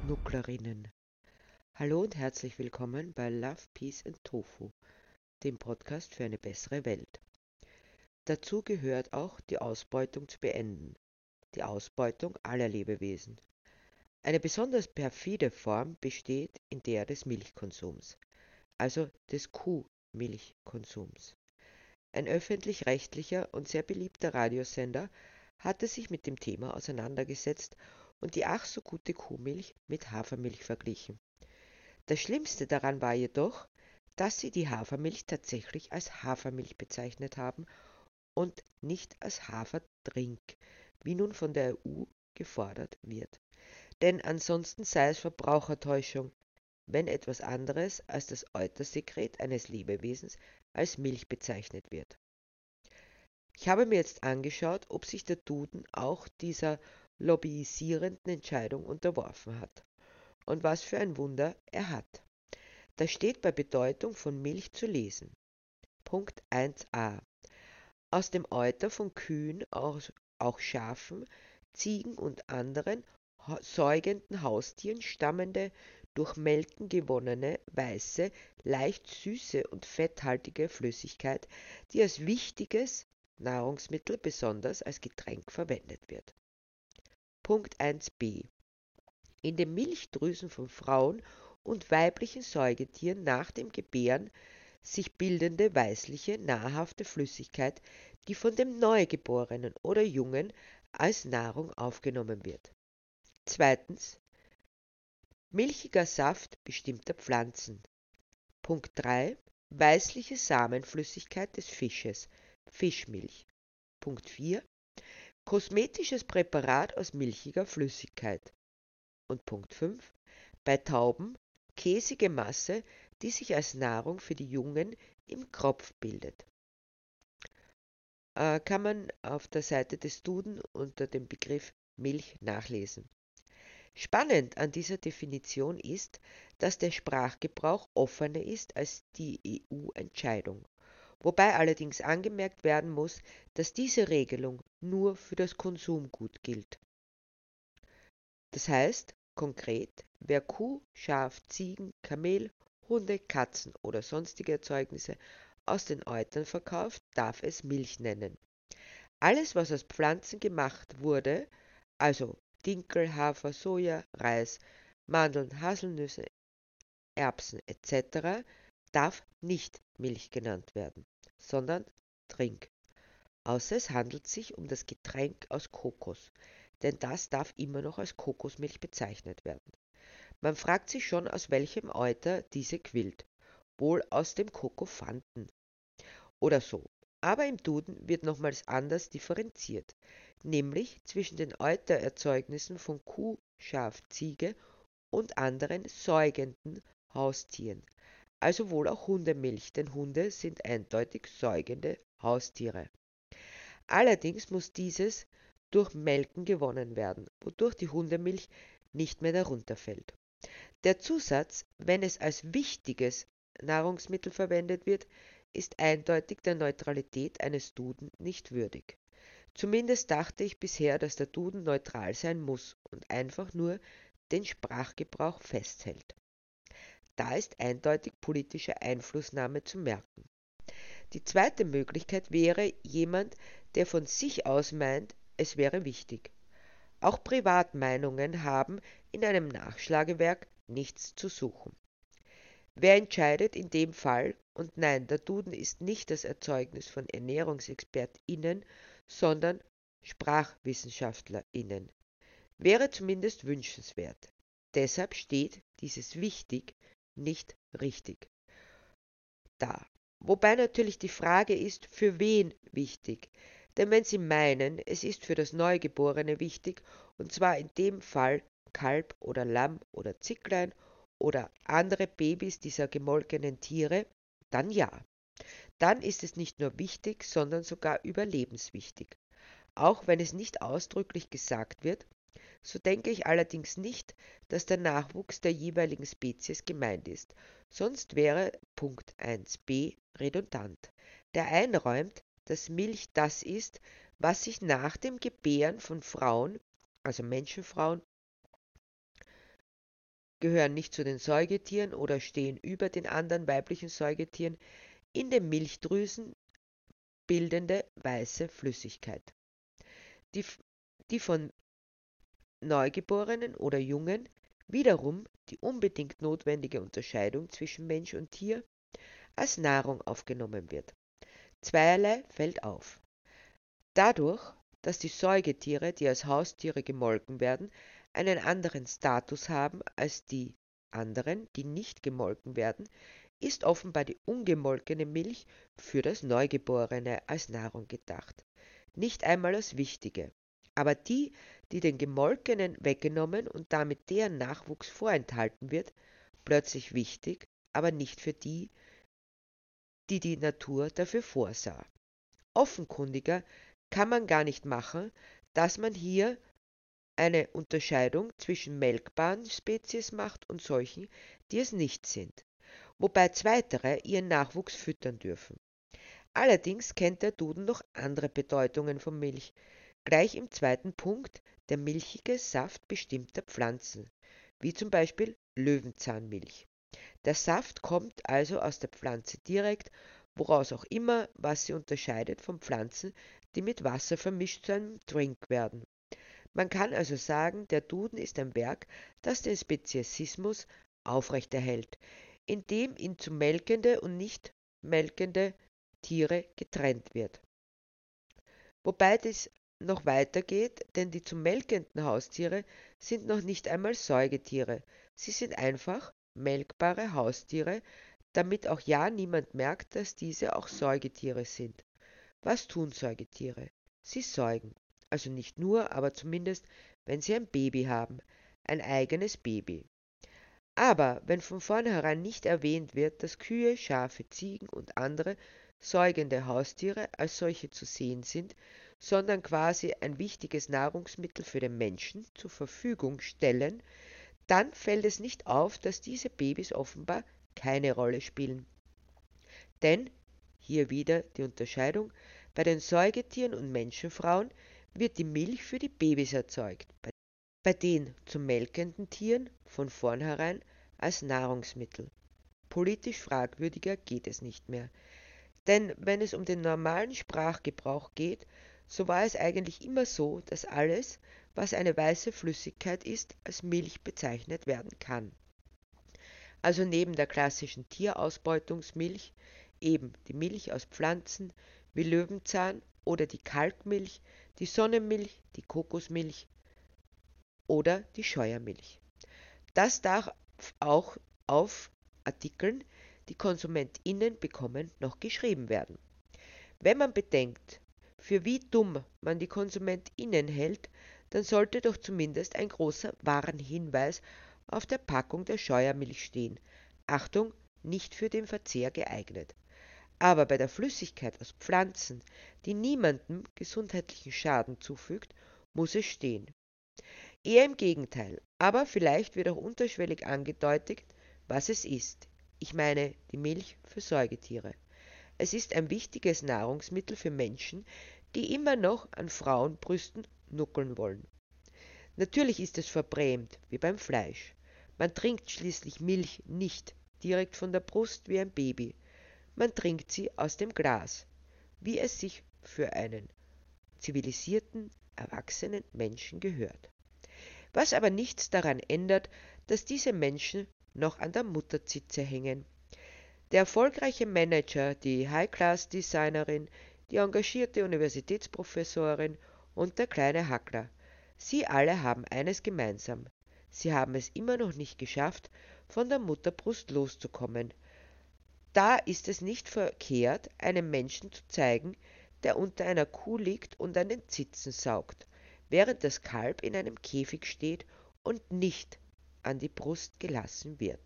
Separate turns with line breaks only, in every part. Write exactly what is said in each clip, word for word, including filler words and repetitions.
Schnucklerinnen. Hallo und herzlich willkommen bei Love, Peace and Tofu, dem Podcast für eine bessere Welt. Dazu gehört auch, die Ausbeutung zu beenden, die Ausbeutung aller Lebewesen. Eine besonders perfide Form besteht in der des Milchkonsums, also des Kuhmilchkonsums. Ein öffentlich-rechtlicher und sehr beliebter Radiosender hatte sich mit dem Thema auseinandergesetzt und die ach so gute Kuhmilch mit Hafermilch verglichen. Das Schlimmste daran war jedoch, dass sie die Hafermilch tatsächlich als Hafermilch bezeichnet haben und nicht als Haferdrink, wie nun von der E U gefordert wird. Denn ansonsten sei es Verbrauchertäuschung, wenn etwas anderes als das Eutersekret eines Lebewesens als Milch bezeichnet wird. Ich habe mir jetzt angeschaut, ob sich der Duden auch dieser lobbyisierenden Entscheidung unterworfen hat. Und was für ein Wunder er hat. Da steht bei Bedeutung von Milch zu lesen. Punkt eins a. Aus dem Euter von Kühen, auch Schafen, Ziegen und anderen säugenden Haustieren stammende, durch Melken gewonnene, weiße, leicht süße und fetthaltige Flüssigkeit, die als wichtiges Nahrungsmittel besonders als Getränk verwendet wird. Punkt eins b. In den Milchdrüsen von Frauen und weiblichen Säugetieren nach dem Gebären sich bildende weißliche, nahrhafte Flüssigkeit, die von dem Neugeborenen oder Jungen als Nahrung aufgenommen wird. Zweitens. Milchiger Saft bestimmter Pflanzen. Punkt drei. Weißliche Samenflüssigkeit des Fisches, Fischmilch. Punkt vier. Kosmetisches Präparat aus milchiger Flüssigkeit. Und Punkt fünf. Bei Tauben käsige Masse, die sich als Nahrung für die Jungen im Kropf bildet. Äh, kann man auf der Seite des Duden unter dem Begriff Milch nachlesen. Spannend an dieser Definition ist, dass der Sprachgebrauch offener ist als die E U-Entscheidung, wobei allerdings angemerkt werden muss, dass diese Regelung nur für das Konsumgut gilt. Das heißt, konkret, wer Kuh, Schaf, Ziegen, Kamel, Hunde, Katzen oder sonstige Erzeugnisse aus den Eutern verkauft, darf es Milch nennen. Alles, was aus Pflanzen gemacht wurde, also Dinkel, Hafer, Soja, Reis, Mandeln, Haselnüsse, Erbsen et cetera, darf nicht Milch genannt werden, sondern Trink. Außer es handelt sich um das Getränk aus Kokos, denn das darf immer noch als Kokosmilch bezeichnet werden. Man fragt sich schon, aus welchem Euter diese quillt. Wohl aus dem Kokophanten oder so. Aber im Duden wird nochmals anders differenziert, nämlich zwischen den Eutererzeugnissen von Kuh, Schaf, Ziege und anderen säugenden Haustieren. Also wohl auch Hundemilch, denn Hunde sind eindeutig säugende Haustiere. Allerdings muss dieses durch Melken gewonnen werden, wodurch die Hundemilch nicht mehr darunter fällt. Der Zusatz, wenn es als wichtiges Nahrungsmittel verwendet wird, ist eindeutig der Neutralität eines Duden nicht würdig. Zumindest dachte ich bisher, dass der Duden neutral sein muss und einfach nur den Sprachgebrauch festhält. Da ist eindeutig politische Einflussnahme zu merken. Die zweite Möglichkeit wäre jemand, der von sich aus meint, es wäre wichtig. Auch Privatmeinungen haben in einem Nachschlagewerk nichts zu suchen. Wer entscheidet in dem Fall, und nein, der Duden ist nicht das Erzeugnis von ErnährungsexpertInnen, sondern SprachwissenschaftlerInnen, wäre zumindest wünschenswert. Deshalb steht dieses wichtig nicht richtig da. Wobei natürlich die Frage ist, für wen wichtig? Denn wenn Sie meinen, es ist für das Neugeborene wichtig, und zwar in dem Fall Kalb oder Lamm oder Zicklein oder andere Babys dieser gemolkenen Tiere, dann ja. Dann ist es nicht nur wichtig, sondern sogar überlebenswichtig. Auch wenn es nicht ausdrücklich gesagt wird, so denke ich allerdings nicht, dass der Nachwuchs der jeweiligen Spezies gemeint ist, sonst wäre Punkt eins b redundant, der einräumt, dass Milch das ist, was sich nach dem Gebären von Frauen, also Menschenfrauen, gehören nicht zu den Säugetieren oder stehen über den anderen weiblichen Säugetieren, in den Milchdrüsen bildende weiße Flüssigkeit. Die, die von Neugeborenen oder Jungen wiederum die unbedingt notwendige Unterscheidung zwischen Mensch und Tier als Nahrung aufgenommen wird. Zweierlei fällt auf. Dadurch, dass die Säugetiere, die als Haustiere gemolken werden, einen anderen Status haben als die anderen, die nicht gemolken werden, ist offenbar die ungemolkene Milch für das Neugeborene als Nahrung gedacht. Nicht einmal als wichtige. Aber die, die den Gemolkenen weggenommen und damit deren Nachwuchs vorenthalten wird, plötzlich wichtig, aber nicht für die, die die Natur dafür vorsah. Offenkundiger kann man gar nicht machen, dass man hier eine Unterscheidung zwischen melkbaren Spezies macht und solchen, die es nicht sind, wobei zweitere ihren Nachwuchs füttern dürfen. Allerdings kennt der Duden noch andere Bedeutungen von Milch, gleich im zweiten Punkt der milchige Saft bestimmter Pflanzen, wie zum Beispiel Löwenzahnmilch. Der Saft kommt also aus der Pflanze direkt, woraus auch immer, was sie unterscheidet von Pflanzen, die mit Wasser vermischt zu einem Drink werden. Man kann also sagen, der Duden ist ein Werk, das den Speziesismus aufrechterhält, indem in zu melkende und nicht melkende Tiere getrennt wird. Wobei dies noch weitergeht, denn die zu melkenden Haustiere sind noch nicht einmal Säugetiere, sie sind einfach melkbare Haustiere, damit auch ja niemand merkt, dass diese auch Säugetiere sind. Was tun Säugetiere? Sie säugen, also nicht nur, aber zumindest, wenn sie ein Baby haben, ein eigenes Baby. Aber wenn von vornherein nicht erwähnt wird, dass Kühe, Schafe, Ziegen und andere säugende Haustiere als solche zu sehen sind, sondern quasi ein wichtiges Nahrungsmittel für den Menschen zur Verfügung stellen, dann fällt es nicht auf, dass diese Babys offenbar keine Rolle spielen. Denn, hier wieder die Unterscheidung, bei den Säugetieren und Menschenfrauen wird die Milch für die Babys erzeugt, bei den zu melkenden Tieren von vornherein als Nahrungsmittel. Politisch fragwürdiger geht es nicht mehr. Denn wenn es um den normalen Sprachgebrauch geht, so war es eigentlich immer so, dass alles, was eine weiße Flüssigkeit ist, als Milch bezeichnet werden kann. Also neben der klassischen Tierausbeutungsmilch eben die Milch aus Pflanzen wie Löwenzahn oder die Kalkmilch, die Sonnenmilch, die Kokosmilch oder die Scheuermilch. Das darf auch auf Artikeln, die KonsumentInnen bekommen, noch geschrieben werden. Wenn man bedenkt, für wie dumm man die KonsumentInnen hält, dann sollte doch zumindest ein großer Warnhinweis auf der Packung der Scheuermilch stehen. Achtung, nicht für den Verzehr geeignet. Aber bei der Flüssigkeit aus Pflanzen, die niemandem gesundheitlichen Schaden zufügt, muss es stehen. Eher im Gegenteil, aber vielleicht wird auch unterschwellig angedeutet, was es ist. Ich meine die Milch für Säugetiere. Es ist ein wichtiges Nahrungsmittel für Menschen, die immer noch an Frauenbrüsten nuckeln wollen. Natürlich ist es verbrämt, wie beim Fleisch. Man trinkt schließlich Milch nicht direkt von der Brust wie ein Baby. Man trinkt sie aus dem Glas, wie es sich für einen zivilisierten, erwachsenen Menschen gehört. Was aber nichts daran ändert, dass diese Menschen noch an der Mutterzitze hängen. Der erfolgreiche Manager, die High-Class-Designerin, die engagierte Universitätsprofessorin und der kleine Hackler. Sie alle haben eines gemeinsam. Sie haben es immer noch nicht geschafft, von der Mutterbrust loszukommen. Da ist es nicht verkehrt, einem Menschen zu zeigen, der unter einer Kuh liegt und an den Zitzen saugt, während das Kalb in einem Käfig steht und nicht an die Brust gelassen wird.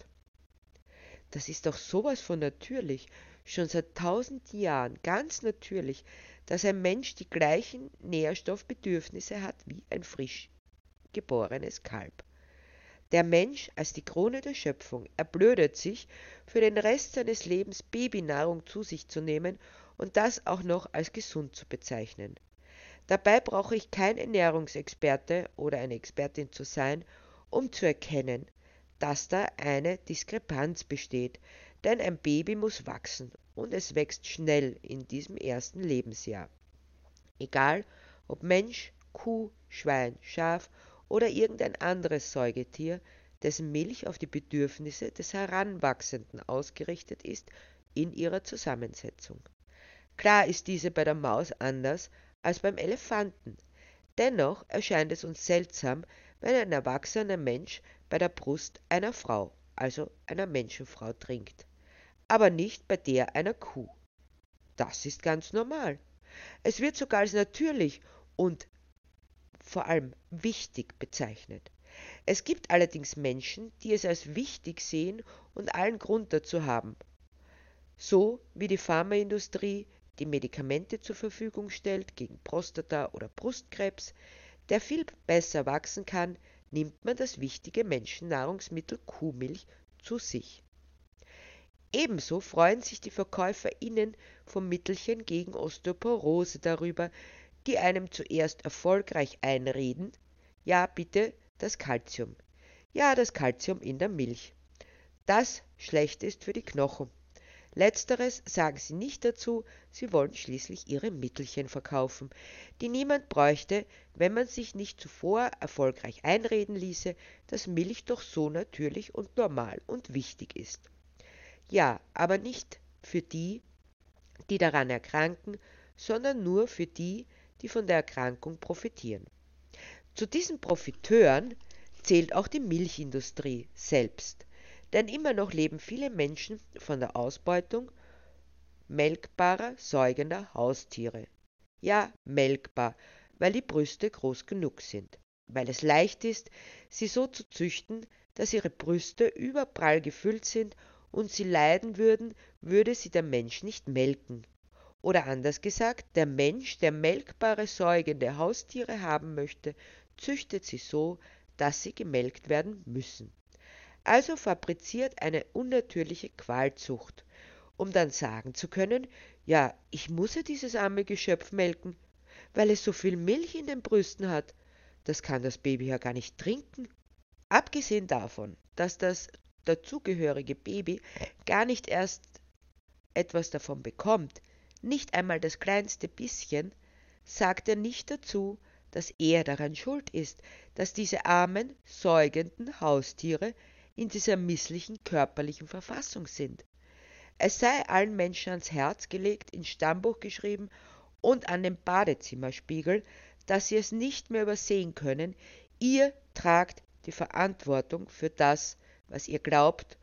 Das ist doch sowas von natürlich, schon seit tausend Jahren ganz natürlich, dass ein Mensch die gleichen Nährstoffbedürfnisse hat wie ein frisch geborenes Kalb. Der Mensch als die Krone der Schöpfung erblödet sich, für den Rest seines Lebens Babynahrung zu sich zu nehmen und das auch noch als gesund zu bezeichnen. Dabei brauche ich kein Ernährungsexperte oder eine Expertin zu sein, um zu erkennen, dass da eine Diskrepanz besteht, denn ein Baby muss wachsen und es wächst schnell in diesem ersten Lebensjahr. Egal ob Mensch, Kuh, Schwein, Schaf oder irgendein anderes Säugetier, dessen Milch auf die Bedürfnisse des Heranwachsenden ausgerichtet ist in ihrer Zusammensetzung. Klar ist diese bei der Maus anders als beim Elefanten. Dennoch erscheint es uns seltsam, wenn ein erwachsener Mensch bei der Brust einer Frau, also einer Menschenfrau, trinkt, aber nicht bei der einer Kuh. Das ist ganz normal. Es wird sogar als natürlich und vor allem wichtig bezeichnet. Es gibt allerdings Menschen, die es als wichtig sehen und allen Grund dazu haben, so wie die Pharmaindustrie die Medikamente zur Verfügung stellt gegen Prostata- oder Brustkrebs, der viel besser wachsen kann, nimmt man das wichtige Menschennahrungsmittel Kuhmilch zu sich. Ebenso freuen sich die VerkäuferInnen vom Mittelchen gegen Osteoporose darüber, die einem zuerst erfolgreich einreden, ja bitte das Kalzium, ja das Kalzium in der Milch, das schlecht ist für die Knochen. Letzteres sagen sie nicht dazu, sie wollen schließlich ihre Mittelchen verkaufen, die niemand bräuchte, wenn man sich nicht zuvor erfolgreich einreden ließe, dass Milch doch so natürlich und normal und wichtig ist. Ja, aber nicht für die, die daran erkranken, sondern nur für die, die von der Erkrankung profitieren. Zu diesen Profiteuren zählt auch die Milchindustrie selbst, denn immer noch leben viele Menschen von der Ausbeutung melkbarer, säugender Haustiere. Ja, melkbar, weil die Brüste groß genug sind, weil es leicht ist, sie so zu züchten, dass ihre Brüste überprall gefüllt sind und sie leiden würden, würde sie der Mensch nicht melken. Oder anders gesagt, der Mensch, der melkbare, säugende Haustiere haben möchte, züchtet sie so, dass sie gemelkt werden müssen. Also fabriziert eine unnatürliche Qualzucht, um dann sagen zu können, ja, ich muss ja dieses arme Geschöpf melken, weil es so viel Milch in den Brüsten hat. Das kann das Baby ja gar nicht trinken. Abgesehen davon, dass das dazugehörige Baby gar nicht erst etwas davon bekommt, nicht einmal das kleinste bisschen, sagt er nicht dazu, dass er daran schuld ist, dass diese armen, säugenden Haustiere in dieser misslichen körperlichen Verfassung sind. Es sei allen Menschen ans Herz gelegt, ins Stammbuch geschrieben und an den Badezimmerspiegel, dass sie es nicht mehr übersehen können, ihr tragt die Verantwortung für das, was ihr glaubt,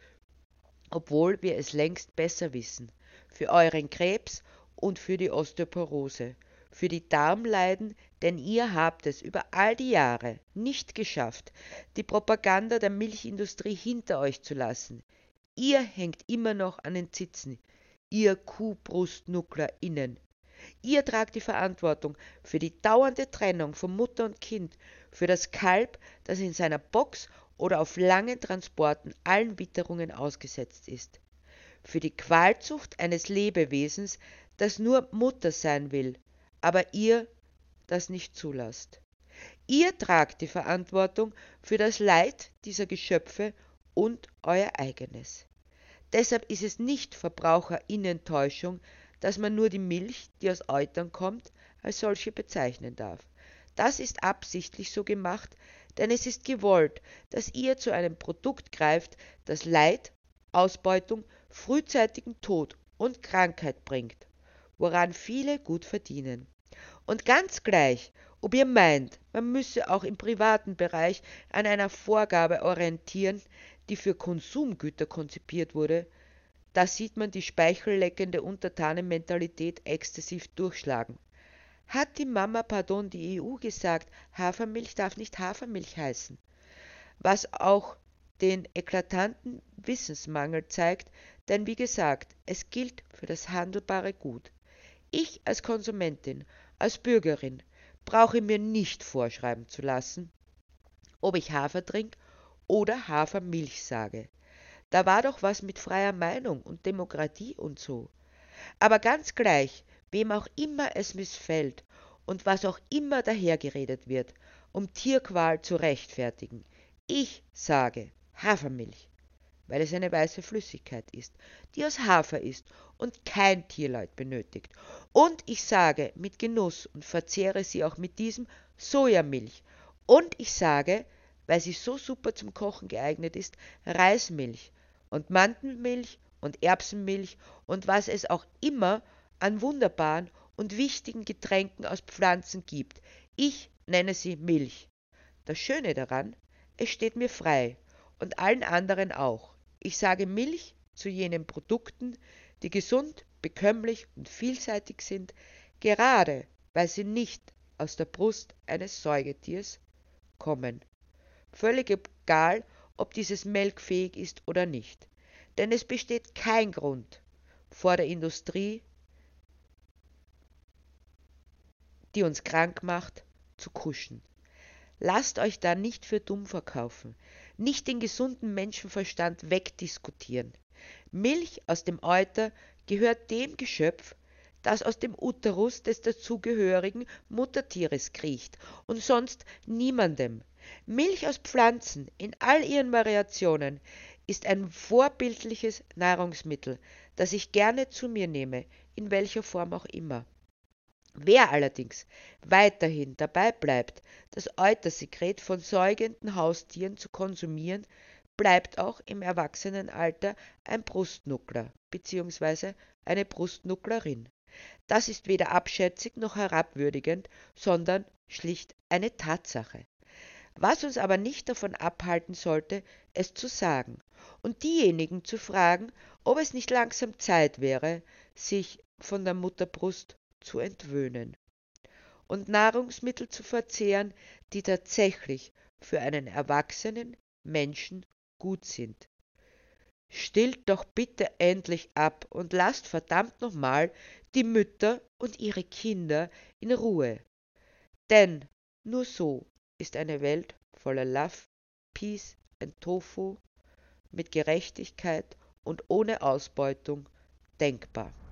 obwohl wir es längst besser wissen, für euren Krebs und für die Osteoporose, für die Darmleiden, denn ihr habt es über all die Jahre nicht geschafft, die Propaganda der Milchindustrie hinter euch zu lassen. Ihr hängt immer noch an den Zitzen, ihr KuhbrustnucklerInnen. Ihr tragt die Verantwortung für die dauernde Trennung von Mutter und Kind, für das Kalb, das in seiner Box oder auf langen Transporten allen Witterungen ausgesetzt ist, für die Qualzucht eines Lebewesens, das nur Mutter sein will, aber ihr das nicht zulasst. Ihr tragt die Verantwortung für das Leid dieser Geschöpfe und euer eigenes. Deshalb ist es nicht VerbraucherInnentäuschung, dass man nur die Milch, die aus Eutern kommt, als solche bezeichnen darf. Das ist absichtlich so gemacht, denn es ist gewollt, dass ihr zu einem Produkt greift, das Leid, Ausbeutung, frühzeitigen Tod und Krankheit bringt, woran viele gut verdienen. Und ganz gleich, ob ihr meint, man müsse auch im privaten Bereich an einer Vorgabe orientieren, die für Konsumgüter konzipiert wurde, da sieht man die speichelleckende Untertanenmentalität exzessiv durchschlagen. Hat die Mama, pardon, die E U gesagt, Hafermilch darf nicht Hafermilch heißen, was auch den eklatanten Wissensmangel zeigt, denn wie gesagt, es gilt für das handelbare Gut. Ich als Konsumentin, als Bürgerin, brauche mir nicht vorschreiben zu lassen, ob ich Hafer trinke oder Hafermilch sage. Da war doch was mit freier Meinung und Demokratie und so. Aber ganz gleich, wem auch immer es missfällt und was auch immer dahergeredet wird, um Tierqual zu rechtfertigen. Ich sage, Hafermilch, weil es eine weiße Flüssigkeit ist, die aus Hafer ist und kein Tierleid benötigt. Und ich sage mit Genuss und verzehre sie auch mit diesem Sojamilch. Und ich sage, weil sie so super zum Kochen geeignet ist, Reismilch und Mandelmilch und Erbsenmilch und was es auch immer an wunderbaren und wichtigen Getränken aus Pflanzen gibt. Ich nenne sie Milch. Das Schöne daran, es steht mir frei und allen anderen auch. Ich sage Milch zu jenen Produkten, die gesund, bekömmlich und vielseitig sind, gerade weil sie nicht aus der Brust eines Säugetiers kommen. Völlig egal, ob dieses melkfähig ist oder nicht. Denn es besteht kein Grund, vor der Industrie, die uns krank macht, zu kuschen. Lasst euch da nicht für dumm verkaufen, nicht den gesunden Menschenverstand wegdiskutieren. Milch aus dem Euter gehört dem Geschöpf, das aus dem Uterus des dazugehörigen Muttertieres kriecht und sonst niemandem. Milch aus Pflanzen in all ihren Variationen ist ein vorbildliches Nahrungsmittel, das ich gerne zu mir nehme, in welcher Form auch immer. Wer allerdings weiterhin dabei bleibt, das Eutersekret von säugenden Haustieren zu konsumieren, bleibt auch im Erwachsenenalter ein Brustnuckler bzw. eine Brustnucklerin. Das ist weder abschätzig noch herabwürdigend, sondern schlicht eine Tatsache. Was uns aber nicht davon abhalten sollte, es zu sagen und diejenigen zu fragen, ob es nicht langsam Zeit wäre, sich von der Mutterbrust zu entwöhnen und Nahrungsmittel zu verzehren, die tatsächlich für einen erwachsenen Menschen gut sind. Stillt doch bitte endlich ab und lasst verdammt nochmal die Mütter und ihre Kinder in Ruhe. Denn nur so ist eine Welt voller Love, Peace and Tofu mit Gerechtigkeit und ohne Ausbeutung denkbar.